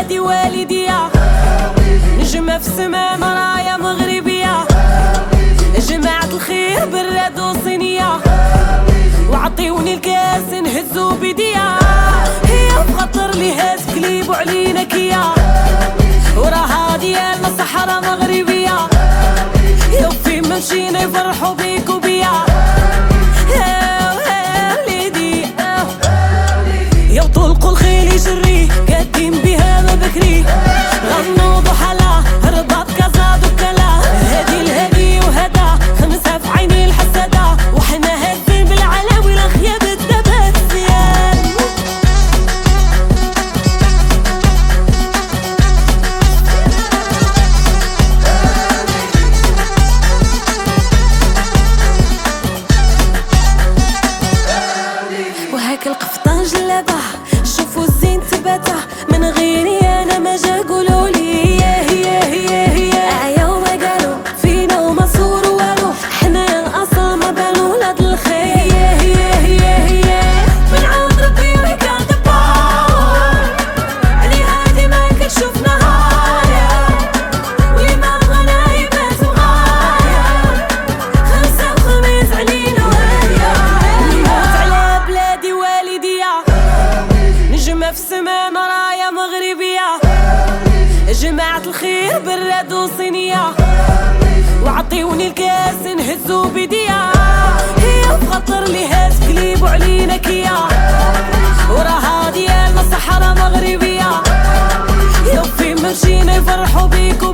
بلادي والدية، نجمة في السما مرايا مغربية، جماعة الخير براد وصينية، وعطيوني الكاس نهزو بيديا، هي بخطر لي هاز كليب وعلينا كيا، وراها ديالنا صحراء مغربية، يا فين ما مشينا يفرحوا بيك وبيا، يا طلقوا الخيل يجري قادين بها ما بكري، غنوا ضحلا رباط كازا دوكالا، هادي الهادي وهدا خمسها في عيني الحسادة، وحنا هازين بالعلاوي الخياب الدبات زيان. وهاك القفطان جلابه شوفوا الزين ثباته، من غيري انا ما جا قولولي هي عيا وما قالوا فينا وما صوروا والو، حنا الاصل ما بانوا ولاد الخير، هي من عند ربي وهيك دبار علي هادي ما كتشوف نهار، واللي ما بغانا يبات مغاير، خمسة وخميس علينا وهيا، نموت على بلادي والدية، نجمة في السما مرايا مغربية، جماعة الخير براد وصينية، وعطيوني الكاس نهزو بيديا، هي بخطر لي هاز كليب وعلينا كيا، وراها ديالنا صحراء مغربية، يا فين ما مشينا يفرحوا بيك